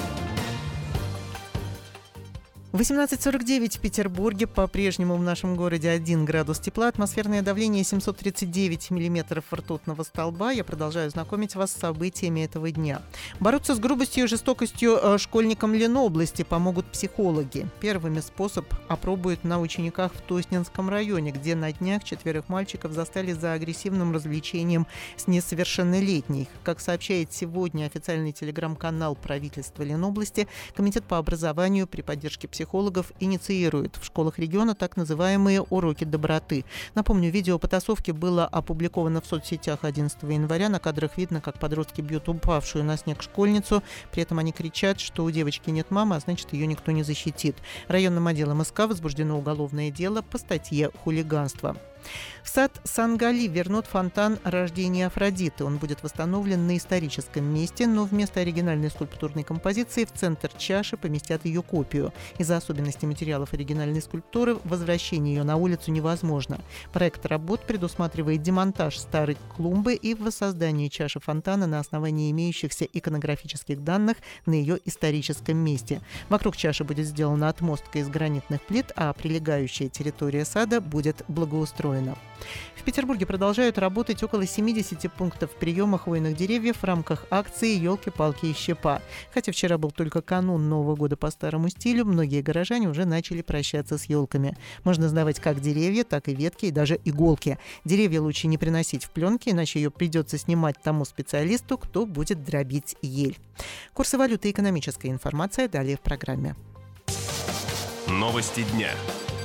восемнадцать сорок девять в Петербурге. По-прежнему в нашем городе один градус тепла. Атмосферное давление семьсот тридцать девять миллиметров ртутного столба. Я продолжаю знакомить вас с событиями этого дня. Бороться с грубостью и жестокостью э, школьникам Ленобласти помогут психологи. Первыми способ опробуют на учениках в Тоснинском районе, где на днях четверых мальчиков застали за агрессивным развлечением с несовершеннолетней. Как сообщает сегодня официальный телеграм-канал правительства Ленобласти, Комитет по образованию при поддержке психологов психологов инициирует в школах региона так называемые уроки доброты. Напомню, видео потасовки было опубликовано в соцсетях одиннадцатого января. На кадрах видно, как подростки бьют упавшую на снег школьницу. При этом они кричат, что у девочки нет мамы, а значит, ее никто не защитит. Районным отделом СК возбуждено уголовное дело по статье «Хулиганство». В сад Сан-Гали вернут фонтан рождения Афродиты. Он будет восстановлен на историческом месте, но вместо оригинальной скульптурной композиции в центр чаши поместят ее копию. Из-за особенностей материалов оригинальной скульптуры возвращение ее на улицу невозможно. Проект работ предусматривает демонтаж старой клумбы и воссоздание чаши фонтана на основании имеющихся иконографических данных на ее историческом месте. Вокруг чаши будет сделана отмостка из гранитных плит, а прилегающая территория сада будет благоустроена. В Петербурге продолжают работать около семидесяти пунктов приема хвойных деревьев в рамках акции «Елки-палки и щепа». Хотя вчера был только канун Нового года по старому стилю, многие горожане уже начали прощаться с елками. Можно сдавать как деревья, так и ветки, и даже иголки. Деревья лучше не приносить в пленке, иначе ее придется снимать тому специалисту, кто будет дробить ель. Курсы валюты и экономическая информация далее в программе. Новости дня.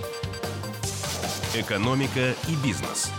Экономика и бизнес.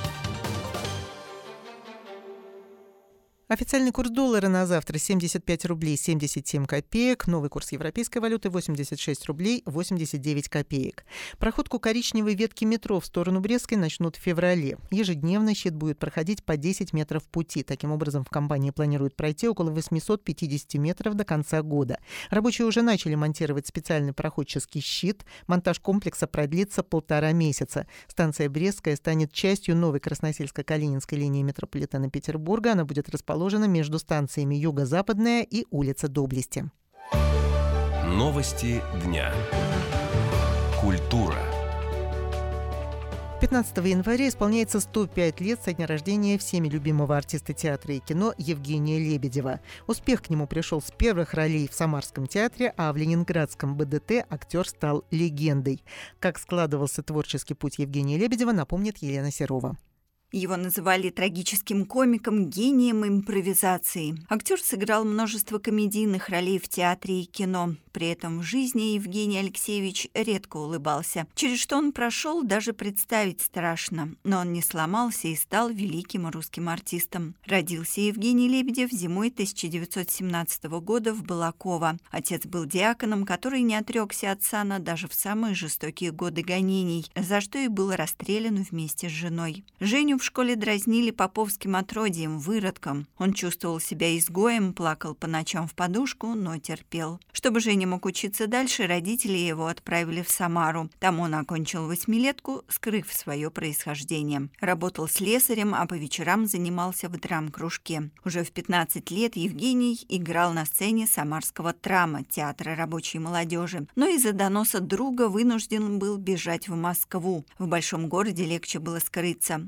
Официальный курс доллара на завтра семьдесят пять рублей семьдесят семь копеек. Новый курс европейской валюты восемьдесят шесть рублей восемьдесят девять копеек. Проходку коричневой ветки метро в сторону Брестской начнут в феврале. Ежедневно щит будет проходить по десять метров пути. Таким образом, в компании планируют пройти около восемьсот пятьдесят метров до конца года. Рабочие уже начали монтировать специальный проходческий щит. Монтаж комплекса продлится полтора месяца. Станция Брестская станет частью новой Красносельско-Калининской линии метрополитена Петербурга. Она будет расположена между станциями Юго-Западная и улица Доблести. Новости дня. Культура. пятнадцатого января исполняется сто пять лет со дня рождения всеми любимого артиста театра и кино Евгения Лебедева. Успех к нему пришел с первых ролей в Самарском театре, а в Ленинградском БДТ актер стал легендой. Как складывался творческий путь Евгения Лебедева, напомнит Елена Серова. Его называли трагическим комиком, гением импровизации. Актер сыграл множество комедийных ролей в театре и кино. При этом в жизни Евгений Алексеевич редко улыбался. Через что он прошел, даже представить страшно. Но он не сломался и стал великим русским артистом. Родился Евгений Лебедев зимой тысяча девятьсот семнадцатого года в Балаково. Отец был диаконом, который не отрекся от сана даже в самые жестокие годы гонений, за что и был расстрелян вместе с женой. Женю в школе дразнили поповским отродьем, выродком. Он чувствовал себя изгоем, плакал по ночам в подушку, но терпел. Чтобы Женя мог учиться дальше, родители его отправили в Самару. Там он окончил восьмилетку, скрыв свое происхождение. Работал слесарем, а по вечерам занимался в драм-кружке. Уже в пятнадцать лет Евгений играл на сцене Самарского трама, театра рабочей молодежи. Но из-за доноса друга вынужден был бежать в Москву. В большом городе легче было скрыться. Жил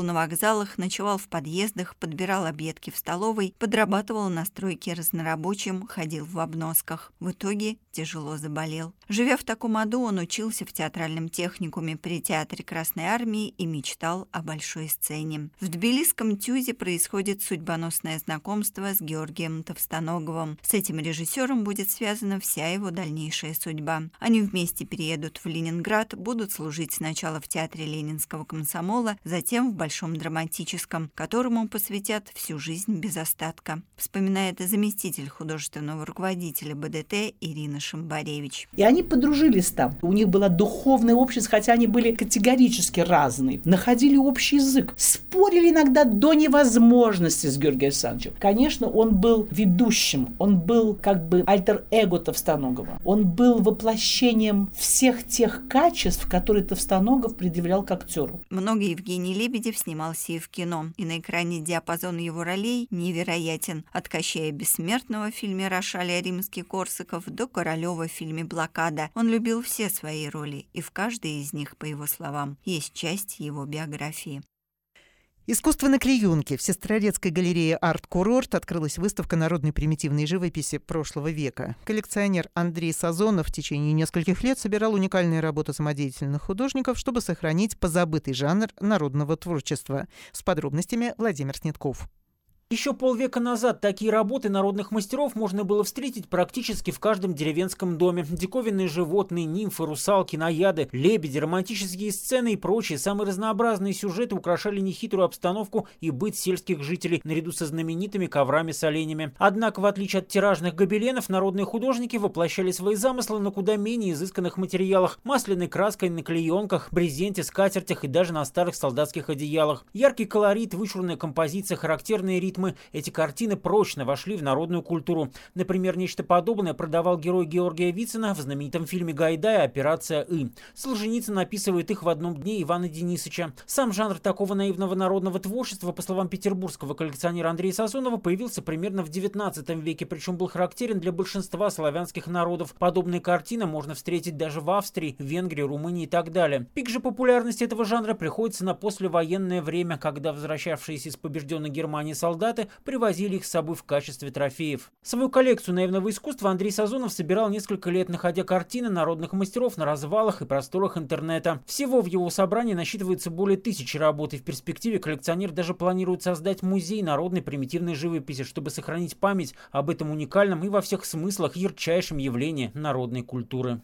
на вокзалах, ночевал в подъездах, подбирал обедки в столовой, подрабатывал на стройке разнорабочим, ходил в обносках. В итоге тяжело заболел. Живя в таком аду, он учился в театральном техникуме при театре Красной Армии и мечтал о большой сцене. В тбилисском ТЮЗе происходит судьбоносное знакомство с Георгием Товстоноговым. С этим режиссером будет связана вся его дальнейшая судьба. Они вместе переедут в Ленинград, будут служить сначала в театре Ленинского комсомола, затем в Большом драматическом, которому посвятят всю жизнь без остатка, вспоминает заместитель художественного руководителя БДТ Ирина Шамбаревич. И они подружились там. У них была духовная общность, хотя они были категорически разные. Находили общий язык. Спорили иногда до невозможности с Георгием Александровичем. Конечно, он был ведущим. Он был как бы альтер-эго Товстоногова. Он был воплощением всех тех качеств, которые Товстоногов предъявлял к актеру. Много Евгений Лебедев снимался и в кино. И на экране диапазон его ролей невероятен. От Кощея Бессмертного в фильме «Рошаля Римский-Корсаков» до Королева в фильме «Блокада». Он любил все свои роли, и в каждой из них, по его словам, есть часть его биографии. Искусство на клеенке. В Сестрорецкой галерее «Арт-Курорт» открылась выставка народной примитивной живописи прошлого века. Коллекционер Андрей Сазонов в течение нескольких лет собирал уникальные работы самодеятельных художников, чтобы сохранить позабытый жанр народного творчества. С подробностями Владимир Снетков. Еще полвека назад такие работы народных мастеров можно было встретить практически в каждом деревенском доме. Диковинные животные, нимфы, русалки, наяды, лебеди, романтические сцены и прочие самые разнообразные сюжеты украшали нехитрую обстановку и быт сельских жителей, наряду со знаменитыми коврами с оленями. Однако, в отличие от тиражных гобеленов, народные художники воплощали свои замыслы на куда менее изысканных материалах: масляной краской на клеенках, брезенте, скатертях и даже на старых солдатских одеялах. Яркий колорит, вычурная композиция, характерные ритмы. Эти картины прочно вошли в народную культуру. Например, нечто подобное продавал герой Георгия Вицина в знаменитом фильме Гайдая «Операция И». Солженицын описывает их в одном дне Ивана Денисовича. Сам жанр такого наивного народного творчества, по словам петербургского коллекционера Андрея Сазонова, появился примерно в девятнадцатом веке, причем был характерен для большинства славянских народов. Подобные картины можно встретить даже в Австрии, Венгрии, Румынии и так далее. Пик же популярности этого жанра приходится на послевоенное время, когда возвращавшиеся из побежденной Германии солдаты привозили их с собой в качестве трофеев. Свою коллекцию наивного искусства Андрей Сазонов собирал несколько лет, находя картины народных мастеров на развалах и просторах интернета. Всего в его собрании насчитывается более тысячи работ, и в перспективе коллекционер даже планирует создать музей народной примитивной живописи, чтобы сохранить память об этом уникальном и во всех смыслах ярчайшем явлении народной культуры.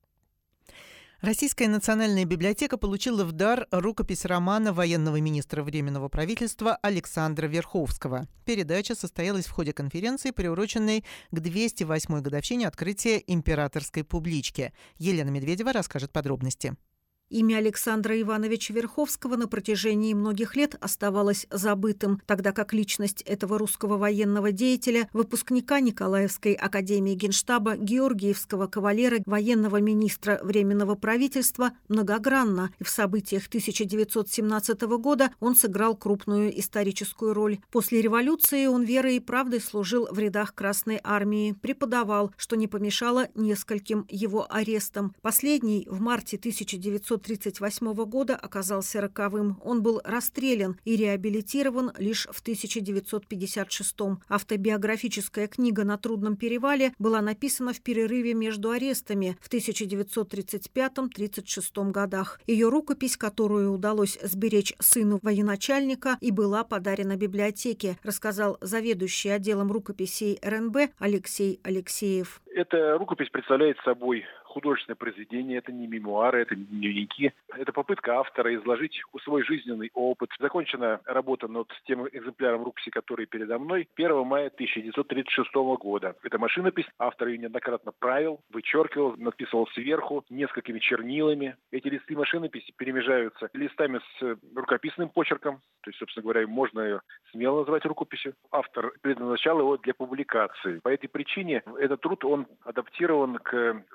Российская национальная библиотека получила в дар рукопись романа военного министра Временного правительства Александра Верховского. Передача состоялась в ходе конференции, приуроченной к двести восьмой годовщине открытия императорской публички. Елена Медведева расскажет подробности. Имя Александра Ивановича Верховского на протяжении многих лет оставалось забытым, тогда как личность этого русского военного деятеля, выпускника Николаевской академии Генштаба, Георгиевского кавалера, военного министра Временного правительства многогранна, и в событиях тысяча девятьсот семнадцатого года он сыграл крупную историческую роль. После революции он верой и правдой служил в рядах Красной армии, преподавал, что не помешало нескольким его арестам. Последний в марте тысяча девятьсот тридцать восьмого года оказался роковым. Он был расстрелян и реабилитирован лишь в тысяча девятьсот пятьдесят шестом. Автобиографическая книга «На трудном перевале» была написана в перерыве между арестами в тысяча девятьсот тридцать пятом — тридцать шестом годах. Ее рукопись, которую удалось сберечь сыну военачальника, и была подарена библиотеке, рассказал заведующий отделом рукописей эр эн бэ Алексей Алексеев. Эта рукопись представляет собой художественное произведение, это не мемуары, это не дневники. Это попытка автора изложить свой жизненный опыт. Закончена работа над тем экземпляром рукописи, который передо мной, первого мая тысяча девятьсот тридцать шестого года. Это машинопись, автор ее неоднократно правил, вычеркивал, надписывал сверху несколькими чернилами. Эти листы машинописи перемежаются листами с рукописным почерком, то есть, собственно говоря, можно ее смело назвать рукописью. Автор предназначал его для публикации. По этой причине этот труд, он адаптирован к существованию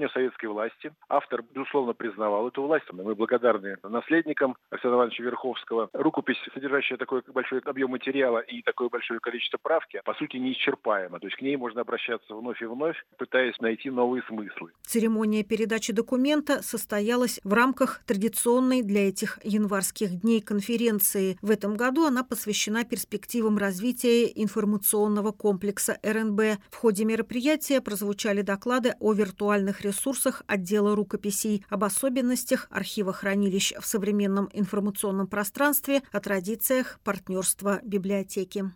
желанию советской власти. Автор, безусловно, признавал эту власть. Мы благодарны наследникам Александра Ивановича Верховского. Рукопись, содержащая такой большой объем материала и такое большое количество правки, по сути, неисчерпаема. То есть к ней можно обращаться вновь и вновь, пытаясь найти новые смыслы. Церемония передачи документа состоялась в рамках традиционной для этих январских дней конференции. В этом году она посвящена перспективам развития информационного комплекса эр эн бэ. В ходе мероприятия прозвучали доклады о виртуальных ресурсах отдела рукописей, об особенностях архивохранилищ в современном информационном пространстве, о традициях партнерства библиотеки.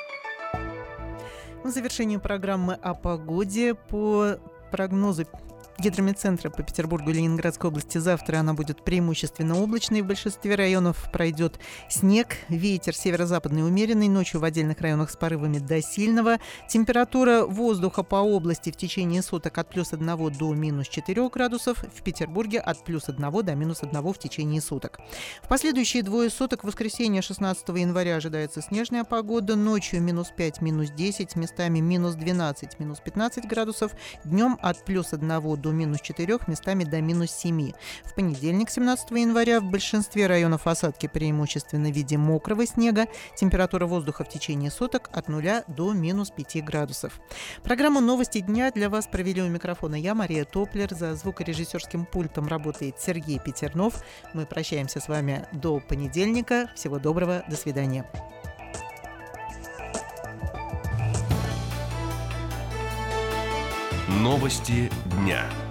В завершении программы о погоде по прогнозу Гидрометцентра по Петербургу и Ленинградской области завтра она будет преимущественно облачной. В большинстве районов пройдет снег. Ветер северо-западный умеренный. Ночью в отдельных районах с порывами до сильного. Температура воздуха по области в течение суток от плюс одного до минус четырех градусов. В Петербурге от плюс одного до минус одного в течение суток. В последующие двое суток, в воскресенье шестнадцатого января, ожидается снежная погода. Ночью минус пять, минус десять, местами минус двенадцать, минус пятнадцать градусов. Днем от плюс одного до минус четырех, местами до минус семи. В понедельник, семнадцатого января, в большинстве районов осадки преимущественно в виде мокрого снега. Температура воздуха в течение суток от нуля до минус пяти градусов. Программу «Новости дня» для вас провели у микрофона я, Мария Топлер. За звукорежиссерским пультом работает Сергей Петернов. Мы прощаемся с вами до понедельника. Всего доброго. До свидания. Новости дня.